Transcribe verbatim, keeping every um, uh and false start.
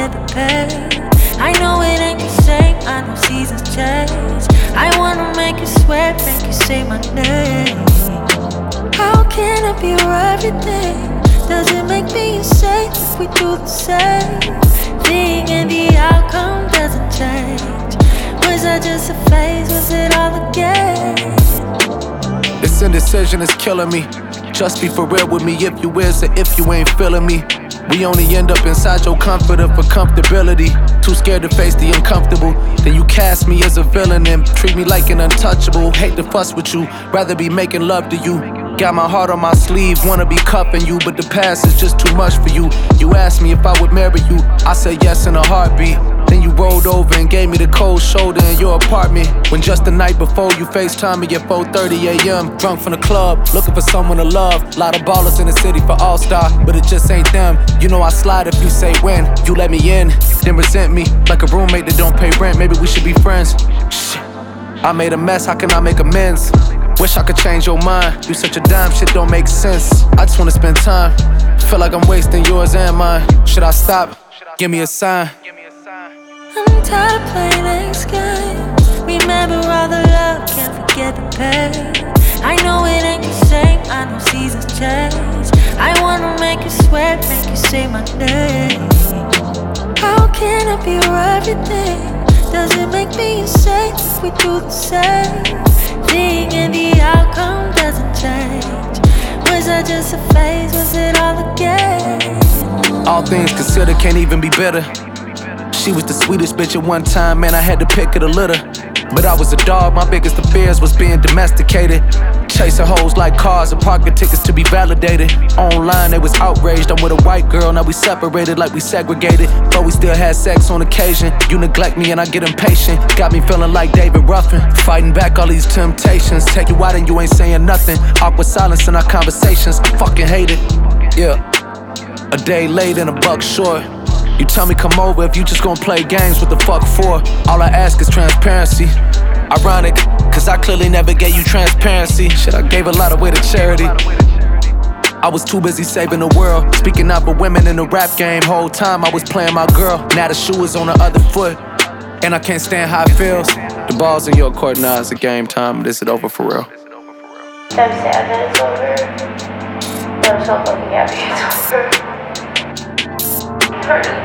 forget the past. I know it ain't the same, I know seasons change. I wanna make you sweat, make you say my name. How can I be your everything? Does it make me insane if we do the same thing and the outcome doesn't change? Was that just a phase? Was it all a game? This indecision is killing me. Just be for real with me if you is or if you ain't feeling me. We only end up inside your comforter for comfortability. Too scared to face the uncomfortable. Then you cast me as a villain and treat me like an untouchable. Hate to fuss with you, rather be making love to you. Got my heart on my sleeve, wanna be cuffing you, but the past is just too much for you. You asked me if I would marry you, I said yes in a heartbeat. Then you rolled over and gave me the cold shoulder in your apartment. When just the night before you FaceTime me at four thirty a m Drunk from the club, looking for someone to love. Lot of ballers in the city for All-Star, but it just ain't them. You know I slide if you say when. You let me in, then resent me like a roommate that don't pay rent. Maybe we should be friends. Shit, I made a mess, how can I make amends? Wish I could change your mind. You such a dime, shit don't make sense. I just wanna spend time. Feel like I'm wasting yours and mine. Should I stop? Give me a sign. I'm tired of playing these games. Remember all the love, can't forget the pain. I know it ain't the same, I know seasons change. I wanna make you sweat, make you say my name. How can I be your everything? Does it make me insane if we do the same thing and the outcome doesn't change? Was that just a phase? Was it all a game? All things considered, can't even be bitter. She was the sweetest bitch at one time, man, I had to pick it a litter. But I was a dog, my biggest fears was being domesticated. Chasing hoes like cars and parking tickets to be validated. Online they was outraged, I'm with a white girl, now we separated like we segregated. But we still had sex on occasion. You neglect me and I get impatient. Got me feeling like David Ruffin, fighting back all these temptations. Take you out and you ain't saying nothing. Awkward silence in our conversations, fucking hate it. Yeah, a day late and a buck short. You tell me come over if you just gon' play games, what the fuck for? All I ask is transparency. Ironic, cause I clearly never gave you transparency. Shit, I gave a lot away to charity. I was too busy saving the world, speaking out for women in the rap game. Whole time I was playing my girl, now the shoe is on the other foot. And I can't stand how it feels. The ball's in your court now, it's a game time, this is over for real. I'm sad that it's over, but I'm so fucking happy it's over. Hurt